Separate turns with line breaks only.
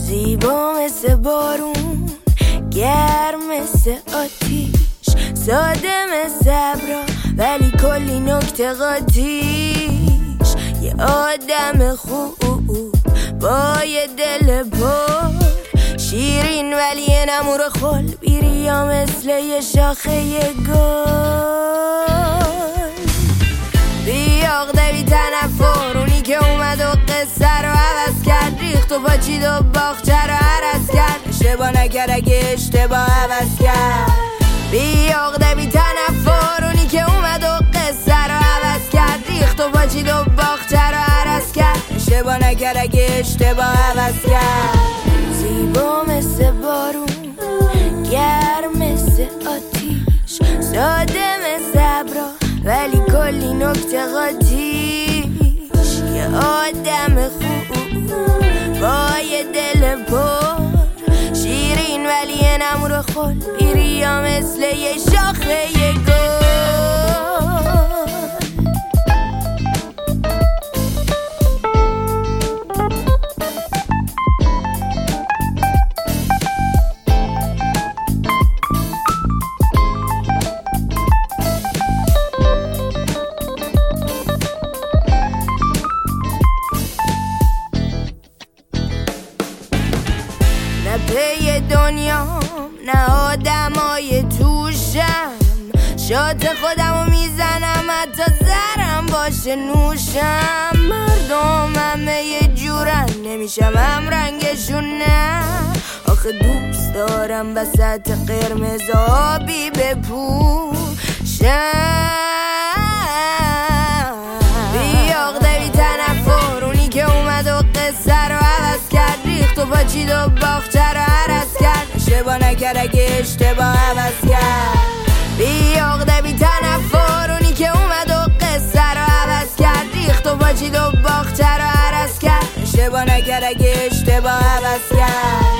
زیبا مثل بارون، گرم مثل آتیش، ساده مثل ابرا ولی کلی نکته قاطیش. یه آدم خوب با یه دل پر، شیرین ولی یه نمور خل، بیریا مثل یه شاخه گل. بیاغده بی تنفر، اونی که اومد و قصه رو عوض کرد، ریخت و پاچید و باغچه رو عرض کرد، اشتباه نکرد اگه اشتباه عوض کرد. بیاغده بی تنفر، اونی که اومد و قصه رو عوض کرد، ریخت و پاچید و باغچه رو عرض کرد، اشتباه نکرد اگه اشتباه عوض کرد. زیبا مثل بارون، گرم مثل آتیش، ساده مثل ابرا ولی کلی نکته قاطیش. یه آدم خوب با یه دل پر، شیرین ولی یه نمور خل، بیریا مثل یه شاخه گل. نه پی دنیام نه آدمای توشم، شات خودمو میزنم حتی زرم باشه نوشم. مردم همه یه جورن، نمیشم هم رنگشون نه، آخه دوست دارم وسط قرمز آبی بپوشم. بیاغده بی تنفر، اونی که اومد و قصه رو عوض کرد، ریخت و پاچید و باغچه رو عرض کرد، اشتباه نکرد اگه اشتباه عوض کرد. بیاغده بی تنفر، اونی که اومد و قصه رو عوض کرد، ریخت و پاچید و باغچه رو عرض کرد، اشتباه نکرد اگه اشتباه عوض کرد.